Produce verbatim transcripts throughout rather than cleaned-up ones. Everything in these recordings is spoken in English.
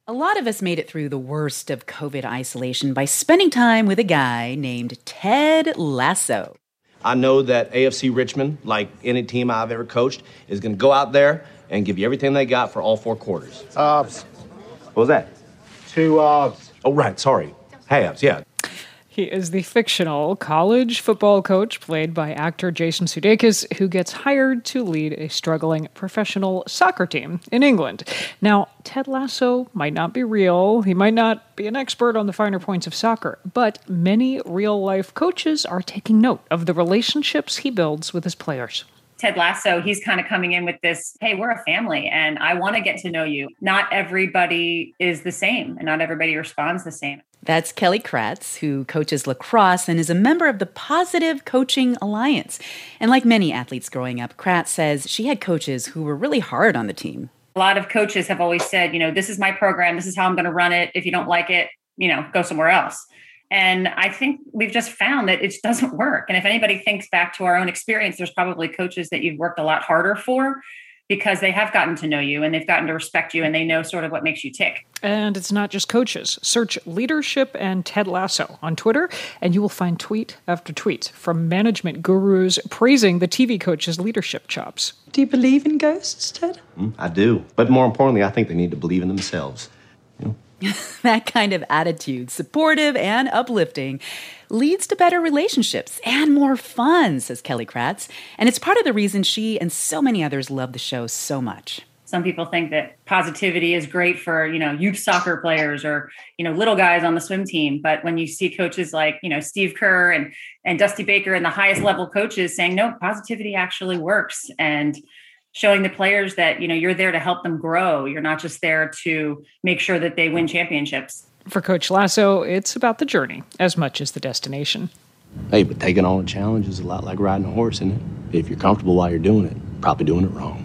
A lot of us made it through the worst of COVID isolation by spending time with a guy named Ted Lasso. I know that A F C Richmond, like any team I've ever coached, is going to go out there and give you everything they got for all four quarters. Halves. What was that? Two halves. Oh, right, sorry. Halves, yeah. He is the fictional college football coach played by actor Jason Sudeikis, who gets hired to lead a struggling professional soccer team in England. Now, Ted Lasso might not be real. He might not be an expert on the finer points of soccer, but many real-life coaches are taking note of the relationships he builds with his players. Ted Lasso, he's kind of coming in with this, hey, we're a family and I want to get to know you. Not everybody is the same and not everybody responds the same. That's Kelly Kratz, who coaches lacrosse and is a member of the Positive Coaching Alliance. And like many athletes growing up, Kratz says she had coaches who were really hard on the team. A lot of coaches have always said, you know, this is my program. This is how I'm going to run it. If you don't like it, you know, go somewhere else. And I think we've just found that it just doesn't work. And if anybody thinks back to our own experience, there's probably coaches that you've worked a lot harder for because they have gotten to know you and they've gotten to respect you and they know sort of what makes you tick. And it's not just coaches. Search Leadership and Ted Lasso on Twitter, and you will find tweet after tweet from management gurus praising the T V coach's leadership chops. Do you believe in ghosts, Ted? Mm, I do. But more importantly, I think they need to believe in themselves. You know? That kind of attitude, supportive and uplifting, leads to better relationships and more fun, says Kelly Kratz. And it's part of the reason she and so many others love the show so much. Some people think that positivity is great for, you know, youth soccer players or, you know, little guys on the swim team. But when you see coaches like, you know, Steve Kerr and, and Dusty Baker and the highest level coaches saying, no, positivity actually works, and showing the players that, you know, you're there to help them grow. You're not just there to make sure that they win championships. For Coach Lasso, it's about the journey as much as the destination. Hey, but taking on a challenge is a lot like riding a horse, isn't it? If you're comfortable while you're doing it, probably doing it wrong.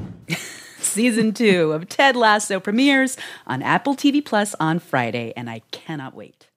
Season two of Ted Lasso premieres on Apple T V Plus on Friday, and I cannot wait.